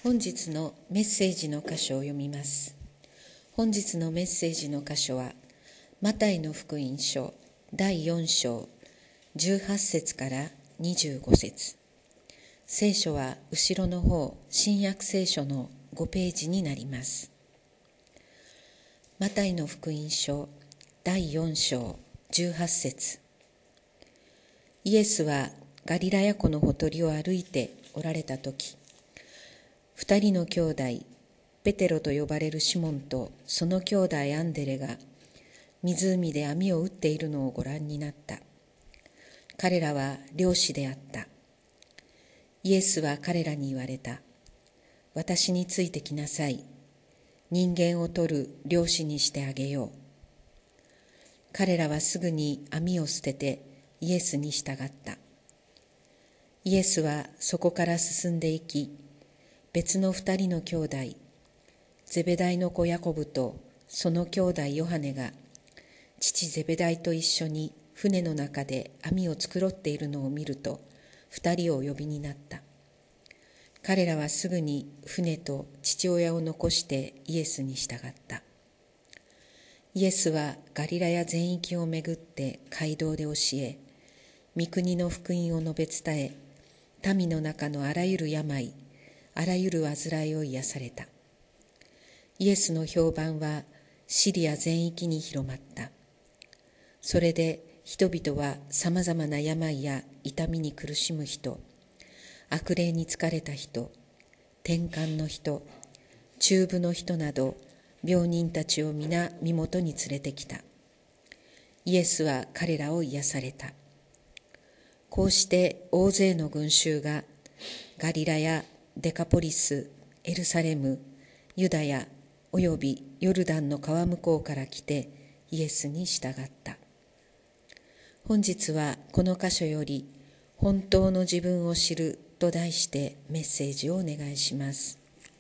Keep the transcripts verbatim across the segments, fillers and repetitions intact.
本日のメッセージの箇所を読みます。本日のメッセージの箇所は、マタイの福音書だいよん章じゅうはち節からにじゅうご節。聖書は後ろの方、新約聖書のごページになります。マタイの福音書だいよん章じゅうはち節。イエスはガリラヤ湖のほとりを歩いておられたとき、二人の兄弟、ペテロと呼ばれるシモンとその兄弟アンデレが湖で網を打っているのをご覧になった。彼らは漁師であった。イエスは彼らに言われた。私についてきなさい。人間を取る漁師にしてあげよう。彼らはすぐに網を捨ててイエスに従った。イエスはそこから進んでいき、別の二人の兄弟、ゼベダイの子ヤコブとその兄弟ヨハネが、父ゼベダイと一緒に船の中で網を繕っているのを見ると、二人をお呼びになった。彼らはすぐに船と父親を残してイエスに従った。イエスはガリラヤ全域を巡って街道で教え、御国の福音を述べ伝え、民の中のあらゆる病、あらゆる患いを癒された。イエスの評判はシリア全域に広まった。それで人々はさまざまな病や痛みに苦しむ人、悪霊に疲れた人、転換の人、中部の人など病人たちを皆身元に連れてきた。イエスは彼らを癒された。こうして大勢の群衆がガリラやデカポリス、エルサレム、ユダヤおよびヨルダンの川向こうから来てイエスに従った。本日はこの箇所より本当の自分を知ると題してメッセージをお願いします。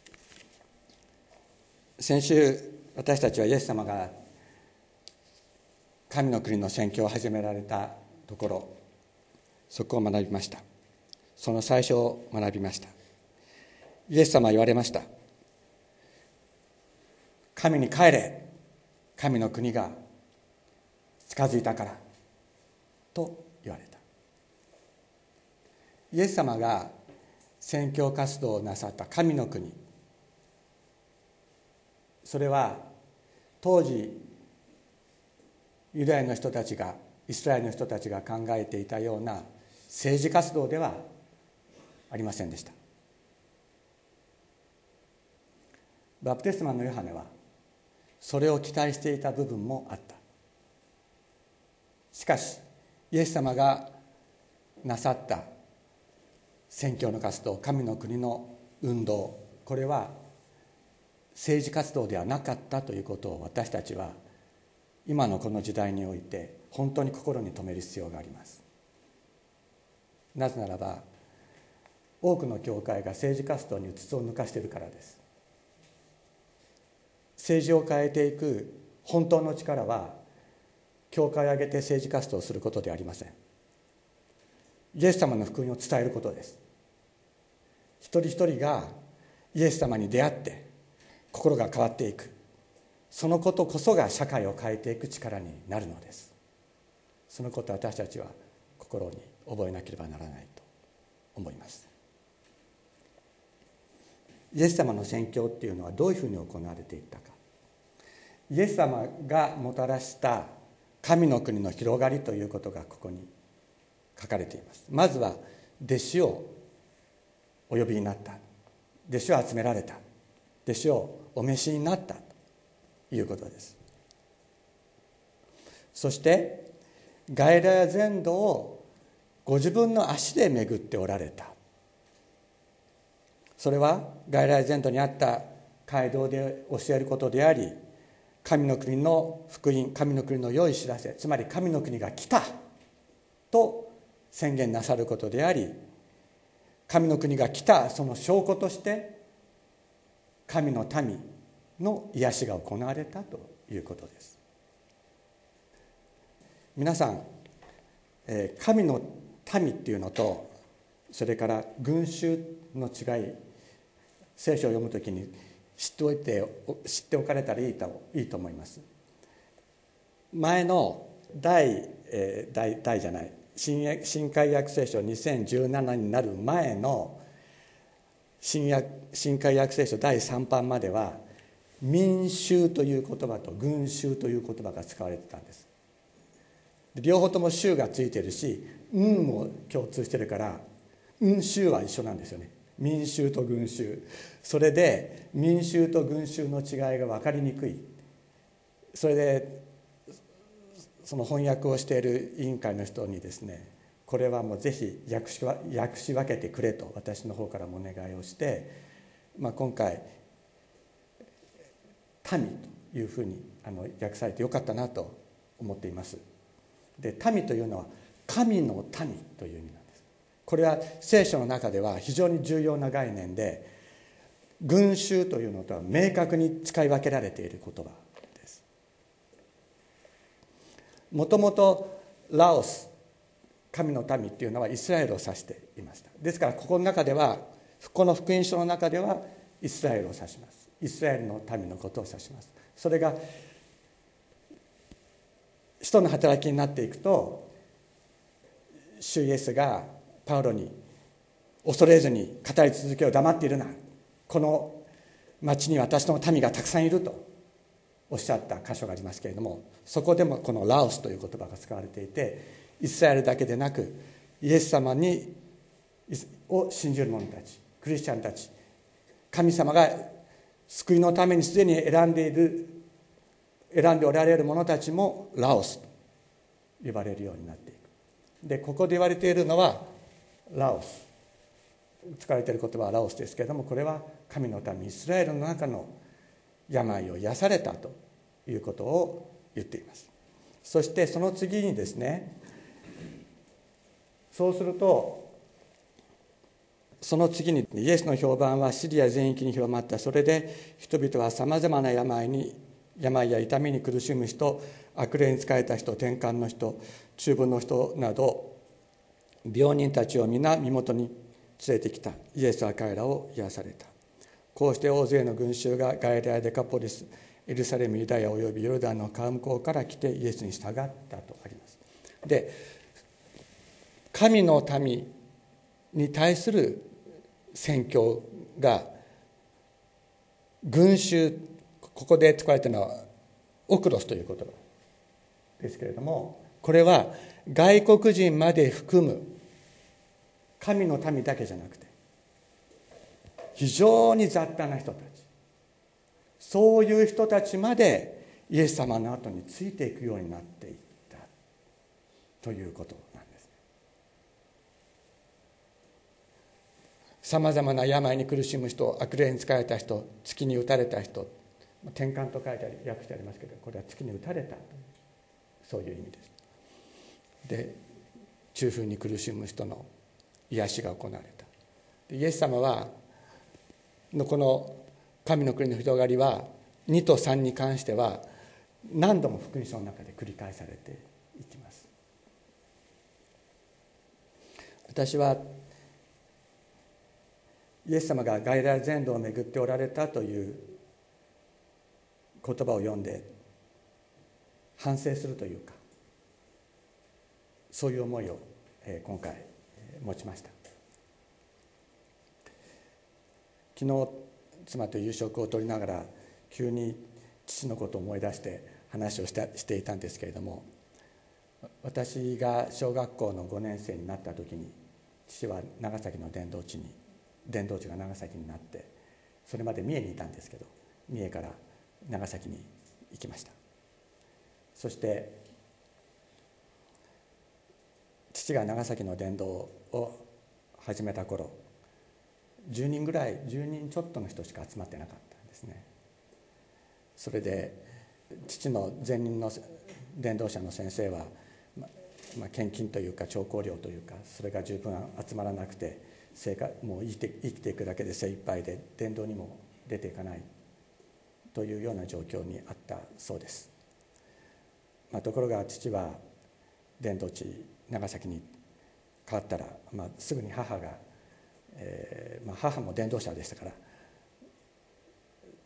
先週私たちはイエス様が神の国の宣教を始められたところ、そこを学びました。その最初を学びました。イエス様は言われました。神に帰れ、神の国が近づいたからと言われた。イエス様が宣教活動をなさった神の国、それは当時ユダヤの人たちがイスラエルの人たちが考えていたような政治活動ではありませんでした。バプテスマのヨハネはそれを期待していた部分もあった。しかしイエス様がなさった宣教の活動、神の国の運動、これは政治活動ではなかったということを私たちは今のこの時代において本当に心に留める必要があります。なぜならば多くの教会が政治活動にうつつを抜かしているからです。政治を変えていく本当の力は教会を挙げて政治活動をすることではありません。イエス様の福音を伝えることです。一人一人がイエス様に出会って心が変わっていく、そのことこそが社会を変えていく力になるのです。そのことを私たちは心に覚えなければならないと思います。イエス様の宣教っていうのはどういうふうに行われていったか。イエス様がもたらした神の国の広がりということがここに書かれています。まずは弟子をお呼びになった、弟子を集められた、弟子をお召しになったということです。そしてガリラヤ全土をご自分の足で巡っておられた。それはガリラヤ全土にあった街道で教えることであり、神の国の福音、神の国の良い知らせ、つまり神の国が来たと宣言なさることであり、神の国が来たその証拠として神の民の癒しが行われたということです。皆さん、神の民っていうのとそれから群衆の違い聖書を読むときに知っておいて知っておかれたらいいと、いいと思います。前の第、えー、第, 第じゃない 新, 新海訳聖書にせんじゅうななになる前の 新, 約新海訳聖書だいさん版までは民衆という言葉と群衆という言葉が使われてたんです。両方とも衆がついてるし運も共通してるから運衆は一緒なんですよね。民衆と群衆、それで民衆と群衆の違いが分かりにくい。それでその翻訳をしている委員会の人にですね、これはもうぜひ訳し訳し分けてくれと私の方からもお願いをして、まあ、今回民というふうにあの訳されてよかったなと思っています。で、民というのは神の民という意味なんです。これは聖書の中では非常に重要な概念で、群衆というのとは明確に使い分けられている言葉です。もともとラオス、神の民っていうのはイスラエルを指していました。ですからここの中では、この福音書の中ではイスラエルを指します。イスラエルの民のことを指します。それが使徒の働きになっていくと、主イエスがパウロに恐れずに語り続けよう、黙っているな、この町に私の民がたくさんいるとおっしゃった箇所がありますけれども、そこでもこのラオスという言葉が使われていて、イスラエルだけでなくイエス様にを信じる者たち、クリスチャンたち、神様が救いのためにすでに選んでいる選んでおられる者たちもラオスと呼ばれるようになっていく。で、ここで言われているのはラオス、使われている言葉はラオスですけれども、これは神の民イスラエルの中の病を癒されたということを言っています。そしてその次にですね、そうするとその次にイエスの評判はシリア全域に広まった。それで人々はさまざまな病に病や痛みに苦しむ人、悪霊に仕えた人、転換の人、中風の人など病人たちを皆身元に連れてきた。イエスは彼らを癒された。こうして大勢の群衆がガリラヤ、デカポリス、エルサレム、ユダヤおよびヨルダンの川向こうから来てイエスに従ったとあります。で、神の民に対する宣教が群衆、ここで使われているのはオクロスという言葉ですけれども、これは外国人まで含む神の民だけじゃなくて非常に雑多な人たち、そういう人たちまでイエス様の後についていくようになっていったということなんです。さまざまな病に苦しむ人、悪霊に仕えた人、突に打たれた人、転換と書いてあり訳してありますけど、これは突に打たれた、そういう意味です。で、中風に苦しむ人の癒しが行われた。イエス様はのこの神の国の広がりはにとさんに関しては何度も福音書の中で繰り返されていきます。私はイエス様がガリラヤ全土を巡っておられたという言葉を読んで反省するというか、そういう思いを今回持ちました。昨日妻と夕食をとりながら急に父のことを思い出して話をしたしていたんですけれども、私が小学校のごねん生になった時に父は長崎の伝道地に伝道地が長崎になって、それまで三重にいたんですけど、三重から長崎に行きました。そして父が長崎の伝道を始めた頃、じゅうにんぐらいじゅうにんちょっとの人しか集まってなかったんですね。それで父の前任の伝道者の先生は、まあ、献金というか徴工料というか、それが十分集まらなくて生活もう生きて、生きていくだけで精一杯で伝道にも出ていかないというような状況にあったそうです。まあ、ところが父は伝道地長崎に変わったら、まあ、すぐに母が、えーまあ、母も伝道者でしたから、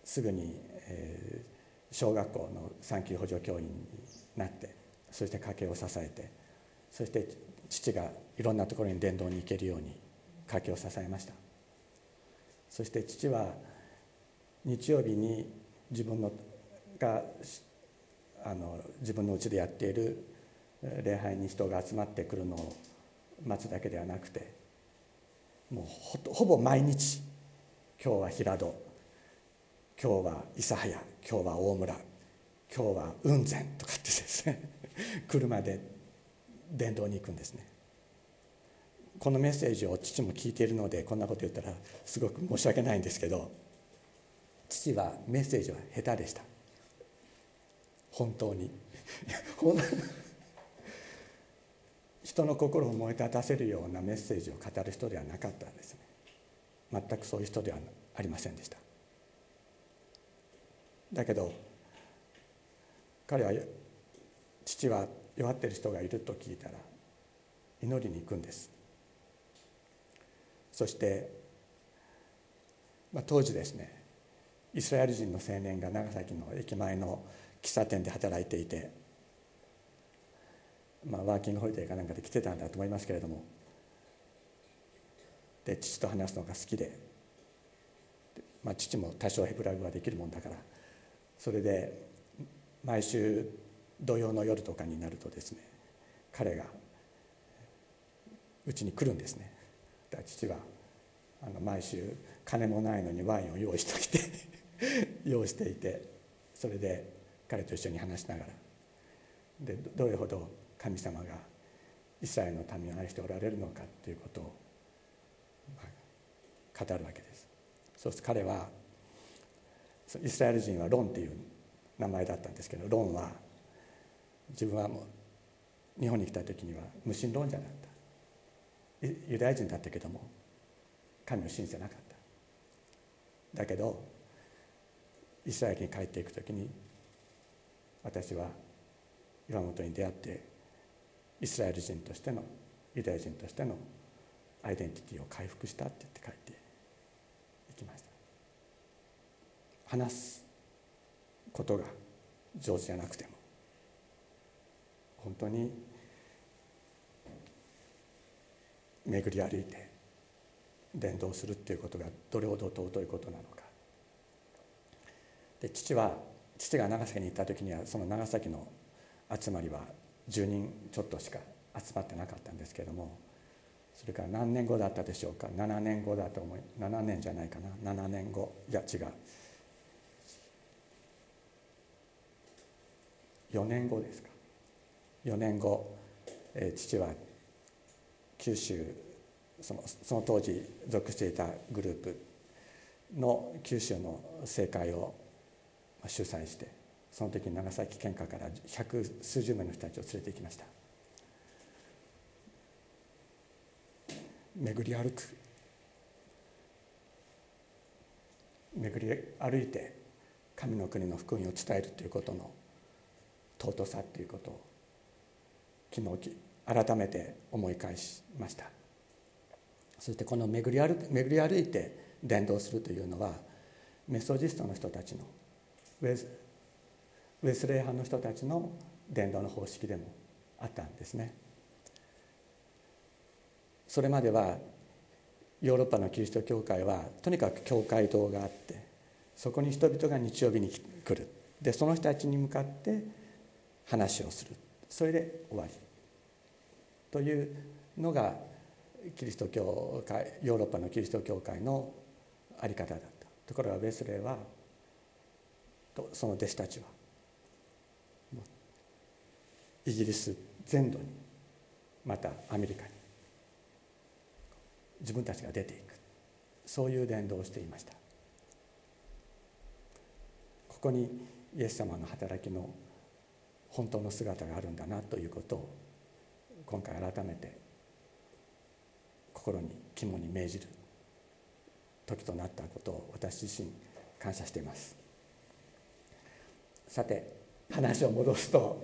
すぐに、えー、小学校の産休補助教員になって、そして家計を支えて、そして父がいろんなところに伝道に行けるように家計を支えました。そして父は日曜日に自分のがあの自分の家でやっている礼拝に人が集まってくるのを待つだけではなくて、もう ほ, ほぼ毎日、今日は平戸、今日は諫早、今日は大村、今日は雲仙とかってですね車で伝道に行くんですね。このメッセージを父も聞いているのでこんなこと言ったらすごく申し訳ないんですけど、父はメッセージは下手でした。本当に人の心を燃え立たせるようなメッセージを語る人ではなかったですね。全くそういう人ではありませんでした。だけど彼は、父は弱っている人がいると聞いたら祈りに行くんです。そして、まあ、当時ですね、イスラエル人の青年が長崎の駅前の喫茶店で働いていて、まあ、ワーキングホリデーかなんかで来てたんだと思いますけれども、で父と話すのが好きで、まあ、父も多少ヘブライ語ができるもんだから、それで毎週土曜の夜とかになるとですね、彼がうちに来るんですね。だから父はあの毎週金もないのにワインを用意しておいて用意していて、それで彼と一緒に話しながら、でどれほど神様がイスラエルの民を愛しておられるのかということを、まあ、語るわけです。そうすると彼は、イスラエル人はロンっていう名前だったんですけど、ロンは自分はもう日本に来た時には無神論者だった。ユダヤ人だったけども神を信じてなかった。だけどイスラエルに帰っていく時に、私は岩本に出会ってイスラエル人としての、ユダヤ人としてのアイデンティティを回復したって言って帰っていきました。話すことが上手じゃなくても、本当に巡り歩いて伝道するっていうことがどれほど尊いことなのか。で父は父が長崎に行った時には、その長崎の集まりはじゅうにんちょっとしか集まってなかったんですけれども、それから何年後だったでしょうか、ななねんごだと思い、ななねんじゃないかな、ななねんご、いや違う、よねんごですか、よねんご、えー、父は九州、その、その当時属していたグループの九州の聖会を主催して、その時に長崎県下から百数十名の人たちを連れて行きました。巡り歩く、巡り歩いて神の国の福音を伝えるということの尊さということを昨日改めて思い返しました。そしてこの巡り歩く、巡り歩いて伝道するというのは、メソジストの人たちのウェス、ウェスレー派の人たちの伝道の方式でもあったんですね。それまではヨーロッパのキリスト教会はとにかく教会堂があって、そこに人々が日曜日に来る、でその人たちに向かって話をする、それで終わりというのがキリスト教会、ヨーロッパのキリスト教会のあり方だった。ところがウェスレーはとその弟子たちはイギリス全土に、またアメリカに自分たちが出ていく、そういう伝道をしていました。ここにイエス様の働きの本当の姿があるんだなということを今回改めて心に肝に銘じる時となったことを私自身感謝しています。さて話を戻すと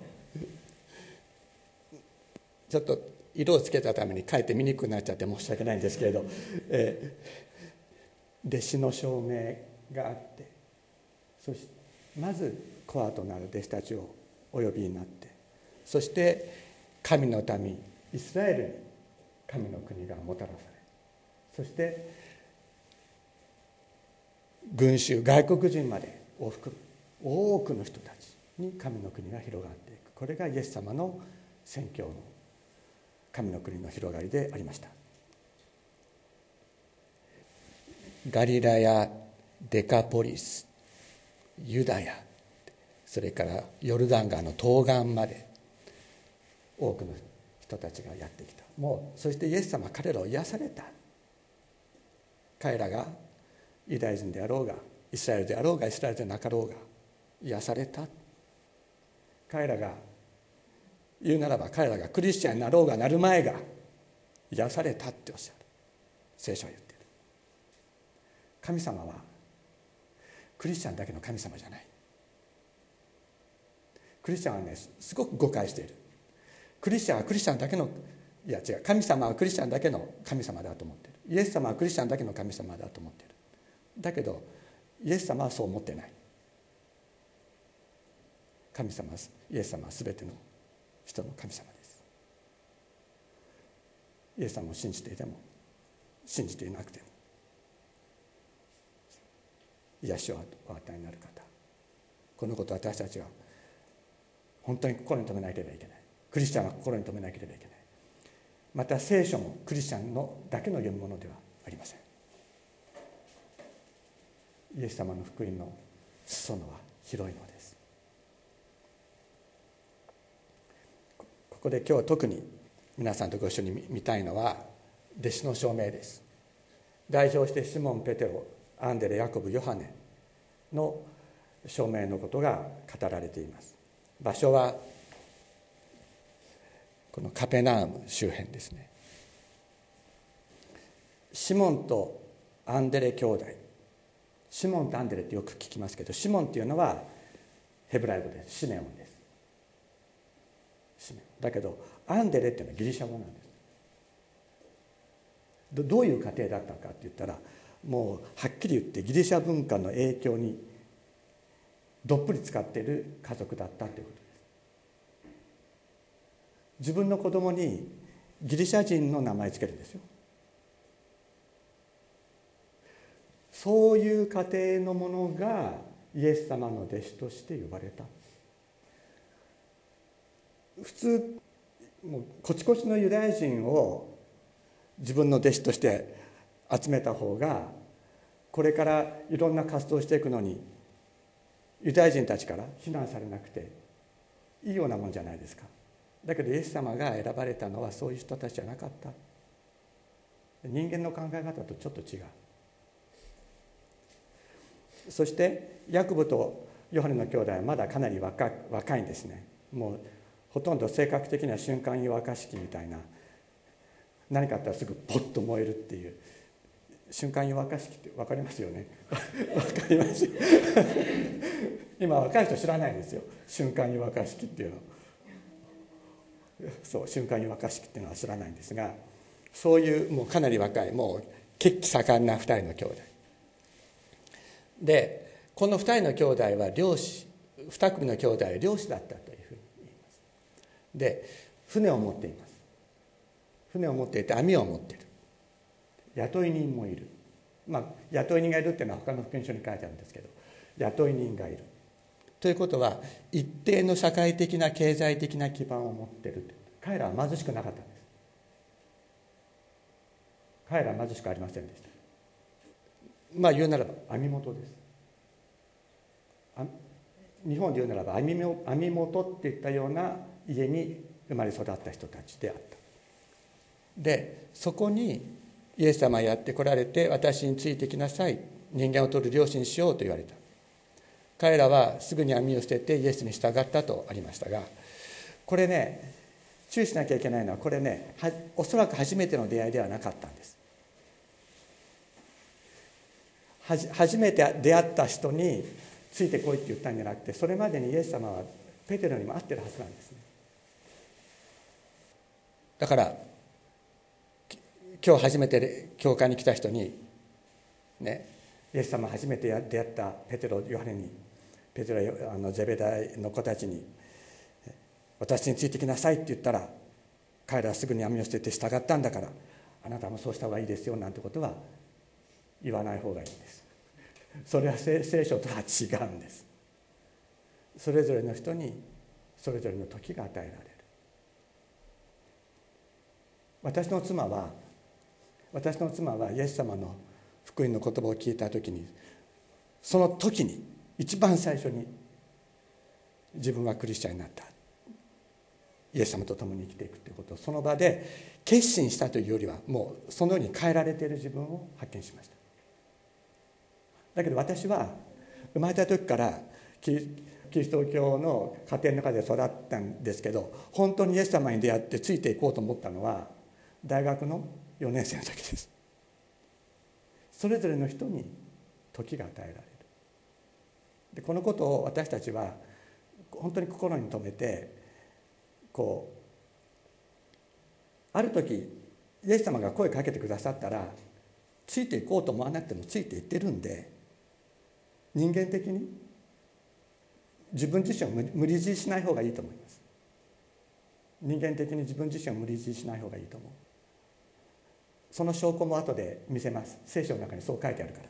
ちょっと色をつけたためにかえって見にくくなっちゃって申し訳ないんですけれど、えー、弟子の証明があってそしてまずコアとなる弟子たちをお呼びになって、そして神の民イスラエルに神の国がもたらされ、そして群衆外国人までを含む多くの人たちに神の国が広がっていく。これがイエス様の宣教の神の国の広がりでありました。ガリラヤ、デカポリス、ユダヤ、それからヨルダン川の東岸まで多くの人たちがやってきた。もうそしてイエス様は彼らを癒された。彼らがユダヤ人であろうがイスラエルであろうがイスラエルでなかろうが癒された。彼らが言うならば彼らがクリスチャンになろうがなる前が癒されたっておっしゃる。聖書は言っている。神様はクリスチャンだけの神様じゃない。クリスチャンはねすごく誤解している。クリスチャンはクリスチャンだけのいや違う神様はクリスチャンだけの神様だと思っている。イエス様はクリスチャンだけの神様だと思っている。だけどイエス様はそう思ってない。神様はイエス様は全ての人の神様です。イエス様を信じていても信じていなくても癒しをお与えになる方、このことを私たちは本当に心に留めなければいけない。クリスチャンは心に留めなければいけない。また聖書もクリスチャンのだけの読むものではありません。イエス様の福音の裾野は広いのです。ここで今日特に皆さんとご一緒に見たいのは弟子の証明です。代表してシモン・ペテロ、アンデレ、ヤコブ、ヨハネの証明のことが語られています。場所はこのカペナウム周辺ですね。シモンとアンデレ兄弟、シモンとアンデレってよく聞きますけど、シモンっていうのはヘブライ語です。シメオンです。シメオンだけどアンデレっていうのはギリシャ語なんです。ど, どういう家庭だったかって言ったら、もうはっきり言ってギリシャ文化の影響にどっぷり使っている家族だったということです。自分の子供にギリシャ人の名前つけるんですよ。そういう家庭のものがイエス様の弟子として呼ばれた。普通もうこちこちのユダヤ人を自分の弟子として集めた方がこれからいろんな活動をしていくのにユダヤ人たちから非難されなくていいようなもんじゃないですか。だけどイエス様が選ばれたのはそういう人たちじゃなかった。人間の考え方とちょっと違う。そしてヤコブとヨハネの兄弟はまだかなり 若, 若いんですね。もうほとんど性格的には瞬間湯沸かし器みたいな、何かあったらすぐポッと燃えるっていう瞬間湯沸かし器って分かりますよね。分かります今若い人知らないんですよ、瞬間湯沸かし器っていうの。そう瞬間湯沸かし器っていうのは知らないんですが、そういうもうかなり若い、もう血気盛んなふたりの兄弟で、このふたりの兄弟は漁師、に組の兄弟は漁師だったというふうに言います。で船を持っています。船を持っていて網を持っている。雇い人もいる。まあ雇い人がいるっていうのは他の福音書に書いてあるんですけど、雇い人がいるということは一定の社会的な経済的な基盤を持っている。彼らは貧しくなかったんです。彼らは貧しくありませんでした。まあ言うならば網元です。日本で言うならば網元っていったような家に生まれ育った人たちであった。でそこにイエス様がやって来られて、私についてきなさい、人間を取る漁師にしようと言われた。彼らはすぐに網を捨ててイエスに従ったとありましたが、これね注意しなきゃいけないのは、これねはおそらく初めての出会いではなかったんです。はじ初めて出会った人についてこいって言ったんじゃなくて、それまでにイエス様はペテロにも会ってるはずなんですね。だから今日初めて教会に来た人にね、イエス様初めて出会ったペテロ、ヨハネにペテロやあのゼベダイの子たちに私についてきなさいって言ったら、彼らはすぐに網を捨てて従ったんだから、あなたもそうした方がいいですよなんてことは言わない方がいいんです。それは聖書とは違うんです。それぞれの人にそれぞれの時が与えられる。私の妻は私の妻はイエス様の福音の言葉を聞いた時に、その時に一番最初に自分はクリスチャンになった、イエス様と共に生きていくということをその場で決心したというよりは、もうそのように変えられている自分を発見しました。だけど私は生まれた時からキリスト教の家庭の中で育ったんですけど、本当にイエス様に出会ってついていこうと思ったのは大学のよねん生の時です。それぞれの人に時が与えられる。でこのことを私たちは本当に心に留めて、こうある時イエス様が声かけてくださったらついていこうと思わなくてもついていってるんで、人間的に自分自身を無理強いしない方がいいと思います。人間的に自分自身を無理強いしない方がいいと思う。その証拠も後で見せます。聖書の中にそう書いてあるから。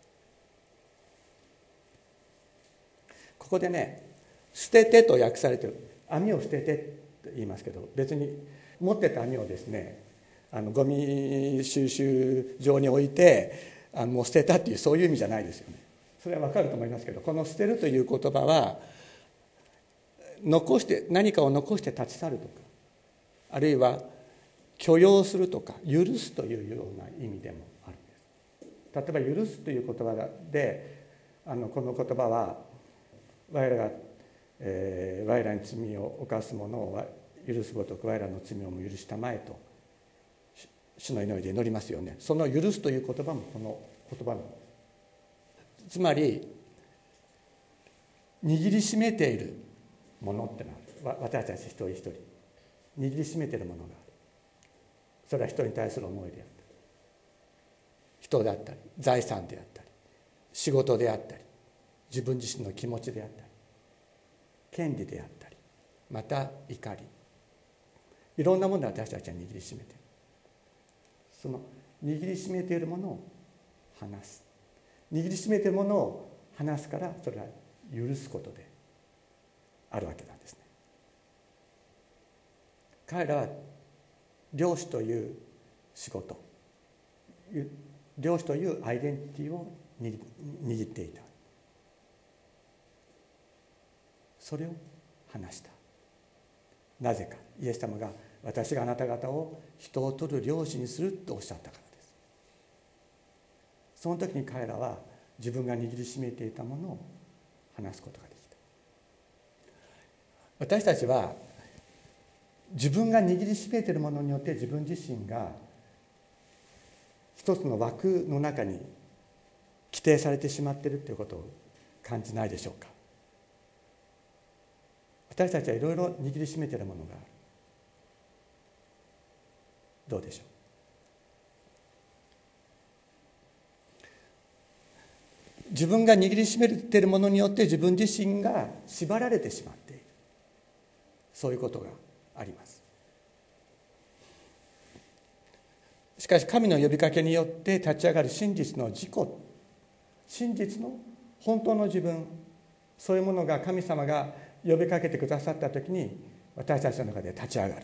ここでね、捨ててと訳されている、網を捨ててと言いますけど、別に持ってた網をですね、あのゴミ収集場に置いてあのもう捨てたっていう、そういう意味じゃないですよね。それは分かると思いますけど、この捨てるという言葉は残して、何かを残して立ち去るとか、あるいは許容するとか許すというような意味でもあるんです。例えば許すという言葉で、あのこの言葉は我らが、えー、我らに罪を犯す者を許すごとく我らの罪をも許したまえと主の祈りで祈りますよね。その許すという言葉もこの言葉なんです。つまり握りしめているものってのは、私たち一人一人握りしめているものがある。それは人に対する思いであったり、人であったり、財産であったり、仕事であったり、自分自身の気持ちであったり、権利であったり、また怒り、いろんなものを私たちは握りしめている。その握りしめているものを離す、握りしめているものを離すから、それは許すことであるわけなんですね。彼らは漁師という仕事、漁師というアイデンティティを握っていた。それを話した。なぜか、イエス様が私があなた方を人を取る漁師にするとおっしゃったからです。その時に彼らは自分が握りしめていたものを話すことができた。私たちは自分が握りしめているものによって自分自身が一つの枠の中に規定されてしまっているということを感じないでしょうか。私たちはいろいろ握りしめているものがある。どうでしょう。自分が握りしめているものによって自分自身が縛られてしまっている、そういうことがあります。しかし神の呼びかけによって立ち上がる真実の自己、真実の本当の自分、そういうものが神様が呼びかけてくださったときに私たちの中で立ち上がる。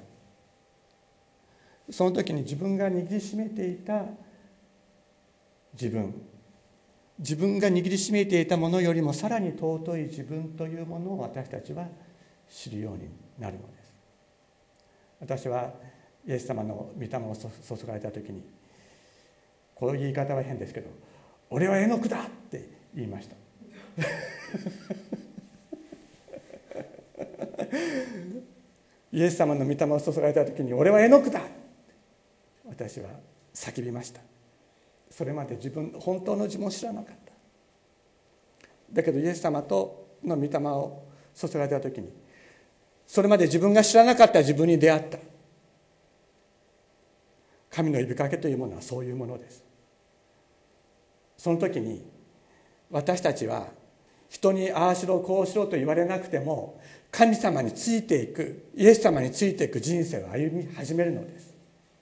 その時に自分が握りしめていた自分、自分が握りしめていたものよりもさらに尊い自分というものを私たちは知るようになるのです。私はイエス様の御霊を注がれた時に、こういう言い方は変ですけど、俺はエノクだって言いましたイエス様の御霊を注がれた時に、俺はエノクだ、私は叫びました。それまで自分本当の自分を知らなかった。だけどイエス様との御霊を注がれた時に、それまで自分が知らなかった自分に出会った。神の呼びかけというものはそういうものです。その時に私たちは人にああしろこうしろと言われなくても神様についていく、イエス様についていく人生を歩み始めるのです。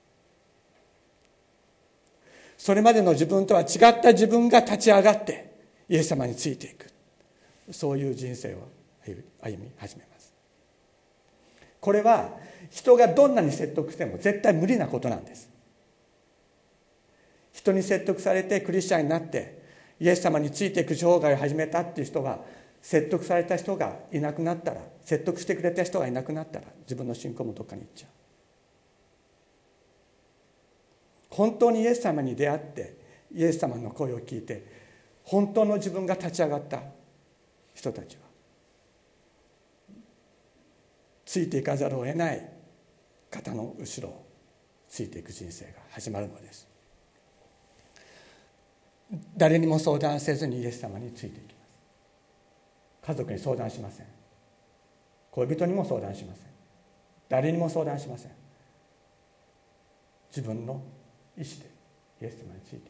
それまでの自分とは違った自分が立ち上がってイエス様についていく、そういう人生を歩み始めます。これは人がどんなに説得しても絶対無理なことなんです。人に説得されてクリスチャンになってイエス様についていく生涯を始めたっていう人が、説得された人がいなくなったら、説得してくれた人がいなくなったら、自分の信仰もどっかに行っちゃう。本当にイエス様に出会ってイエス様の声を聞いて本当の自分が立ち上がった人たちはついていかざるを得ない方の後ろをついていく人生が始まるのです。誰にも相談せずにイエス様についていきます。家族に相談しません。恋人にも相談しません。誰にも相談しません。自分の意志でイエス様についてい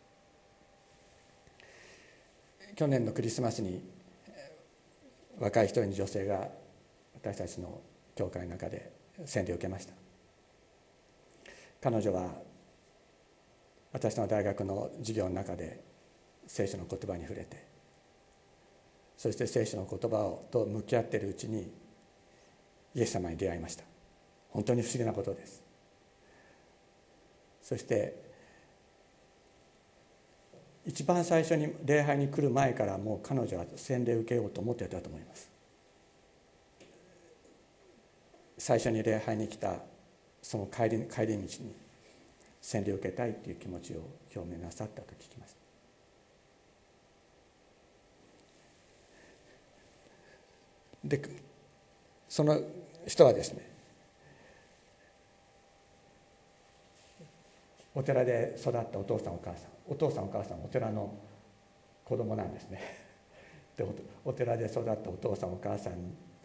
く。去年のクリスマスに若い一人の女性が私たちの教会の中で洗礼を受けました。彼女は私の大学の授業の中で聖書の言葉に触れて、そして聖書の言葉をと向き合っているうちにイエス様に出会いました。本当に不思議なことです。そして一番最初に礼拝に来る前からもう彼女は洗礼を受けようと思っていたと思います。最初に礼拝に来たその帰り、帰り道に洗礼を受けたいという気持ちを表明なさったと聞きました。でその人はですね、お寺で育ったお父さんお母さん、お父さんお母さんお寺の子供なんですね。で お, お寺で育ったお父さんお母さん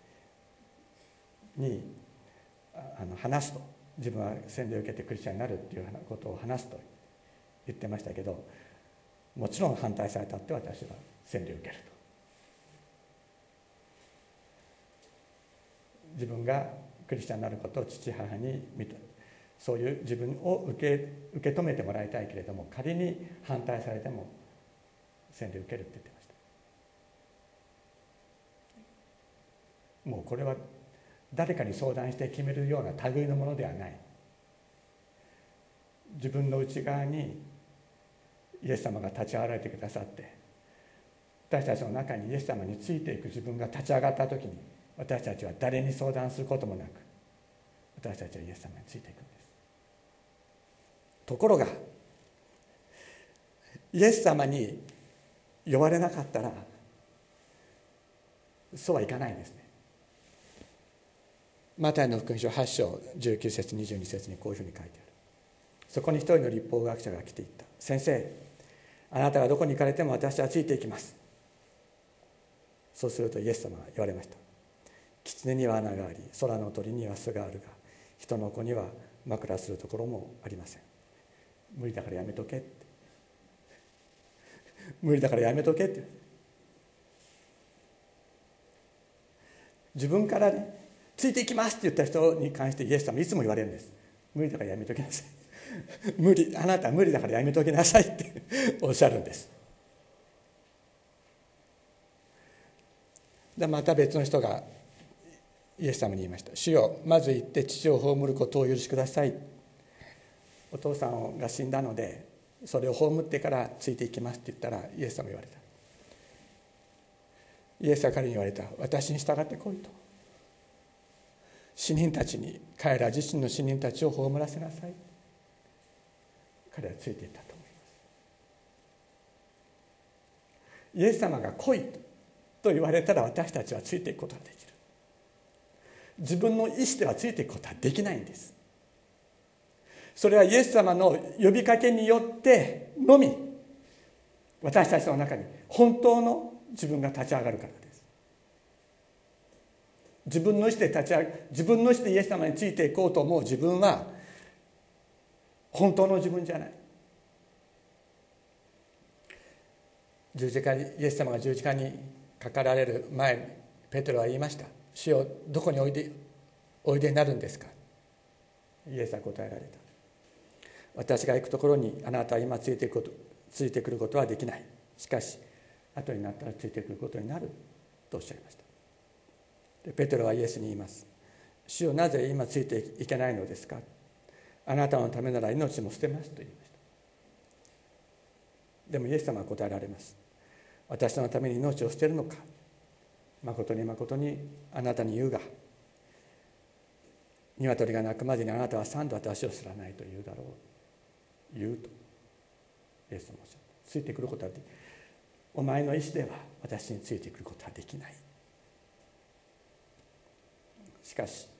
にあの話すと、自分は洗礼を受けてクリスチャンになるっていうことを話すと言ってましたけど、もちろん反対されたって私は洗礼を受けると。自分がクリスチャンになることを父母に認め、そういう自分を受け、受け止めてもらいたいけれども、仮に反対されても洗礼を受けるって言ってました。もうこれは誰かに相談して決めるような類のものではない。自分の内側にイエス様が立ち上がられてくださって、私たちの中にイエス様についていく自分が立ち上がった時に、私たちは誰に相談することもなく、私たちはイエス様についていくんです。ところがイエス様に呼ばれなかったらそうはいかないんですね。マタイの福音書はち章じゅうきゅう節にじゅうに節にこういうふうに書いてある。そこに一人の律法学者が来ていった。先生、あなたがどこに行かれても私はついていきます。そうするとイエス様は言われました。狐には穴があり、空の鳥には巣があるが、人の子には枕するところもありません。無理だからやめとけって。無理だからやめとけって。自分からね、ついていきますって言った人に関してイエス様いつも言われるんです。無理だからやめときなさい。無理、あなたは無理だからやめときなさいっておっしゃるんです。でまた別の人がイエス様に言いました。主よ、まず行って父を葬ることをお許しください。お父さんが死んだのでそれを葬ってからついていきますって言ったら、イエス様言われた。イエスは彼に言われた。私に従ってこいと。死人たちに、彼ら自身の死人たちを葬らせなさい。彼はついていったと思います。イエス様が来いと言われたら、私たちはついていくことができる。自分の意思ではついていくことはできないんです。それはイエス様の呼びかけによってのみ、私たちの中に本当の自分が立ち上がるからです。自分の意思で立ち上がる、自分の意思でイエス様についていこうと思う自分は本当の自分じゃない。十字架に、イエス様が十字架にかかられる前にペテロは言いました。主よ、どこにおいでおいでになるんですか。イエスは答えられた。私が行くところにあなたは今ついていくこと、ついてくることはできない。しかし後になったらついてくることになるとおっしゃいました。でペテロはイエスに言います。主よ、なぜ今ついていけないのですか。あなたのためなら命も捨てますと言いました。でもイエス様は答えられます。私のために命を捨てるのか。誠に誠にあなたに言うが、鶏が鳴くまでにあなたは三度私を知らないと言うだろう。言うとイエス様はおっしゃった。ついてくることはできない。お前の意志では私についてくることはできない。しかし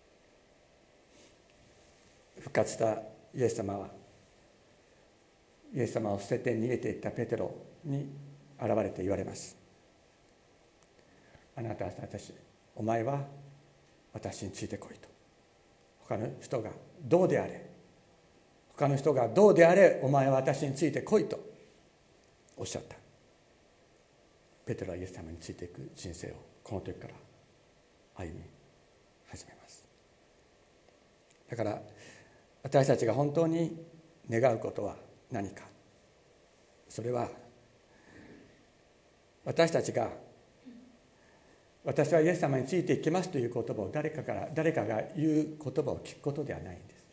復活したイエス様はイエス様を捨てて逃げていったペテロに現れて言われます。あなたは私、お前は私についてこいと。他の人がどうであれ他の人がどうであれお前は私についてこいとおっしゃった。ペテロはイエス様についていく人生をこの時から歩み始めます。だから私たちが本当に願うことは何か。それは私たちが私はイエス様についていきますという言葉を誰かから誰かが言う言葉を聞くことではないんです。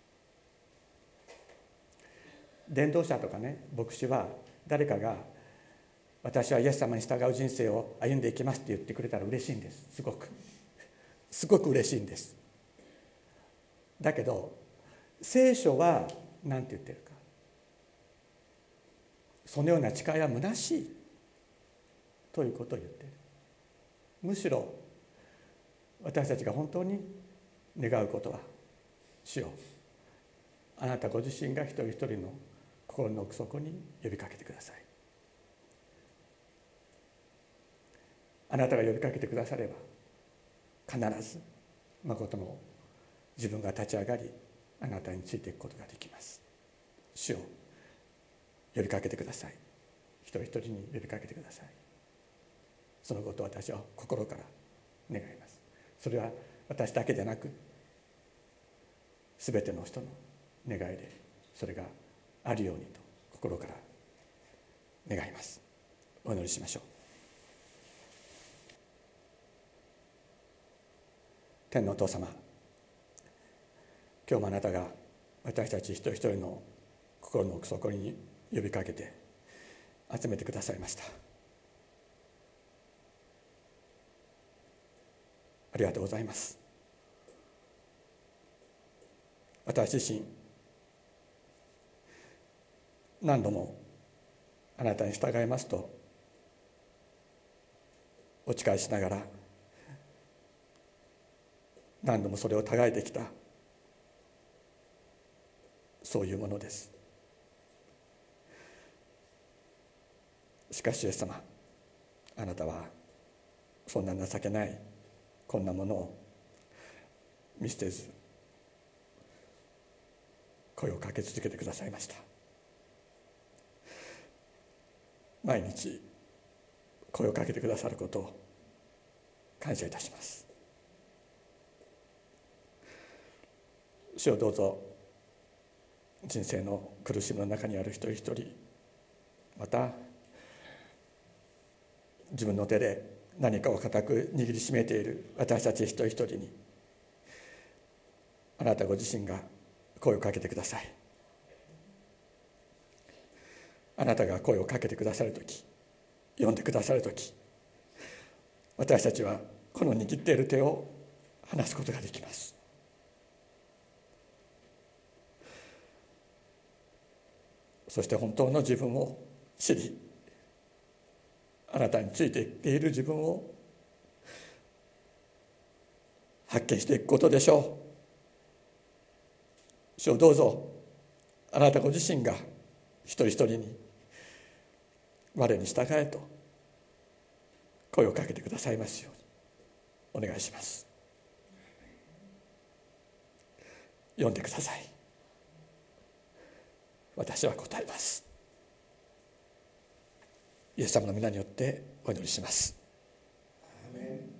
伝道者とかね、牧師は誰かが私はイエス様に従う人生を歩んでいきますって言ってくれたら嬉しいんです。すごくすごく嬉しいんです。だけど聖書は何て言ってるか。そのような誓いは虚しいということを言っている。むしろ私たちが本当に願うことは、主よ、あなたご自身が一人一人の心の奥底に呼びかけてください。あなたが呼びかけてくだされば必ず誠の自分が立ち上がりあなたについていくことができます。主よ、呼びかけてください。一人一人に呼びかけてください。そのことを私は心から願います。それは私だけでなくすべての人の願いでそれがあるようにと心から願います。お祈りしましょう。天のお父様、今日もあなたが私たち一人一人の心の奥底に呼びかけて集めてくださいました。ありがとうございます。私自身何度もあなたに従いますとお誓いしながら何度もそれをたがえてきた、そういうものです。しかしイエス様、あなたはそんな情けないこんなものを見捨てず声をかけ続けてくださいました。毎日声をかけてくださることを感謝いたします。主をどうぞ人生の苦しみの中にある一人一人、また自分の手で何かを固く握りしめている私たち一人一人にあなたご自身が声をかけてください。あなたが声をかけてくださるとき、呼んでくださるとき、私たちはこの握っている手を離すことができます。そして本当の自分を知り、あなたについていっている自分を発見していくことでしょう。主をどうぞあなたご自身が一人一人に我に従えと声をかけてくださいますようにお願いします。読んでください。私は答えます。イエス様の皆によってお祈りします。 アメン。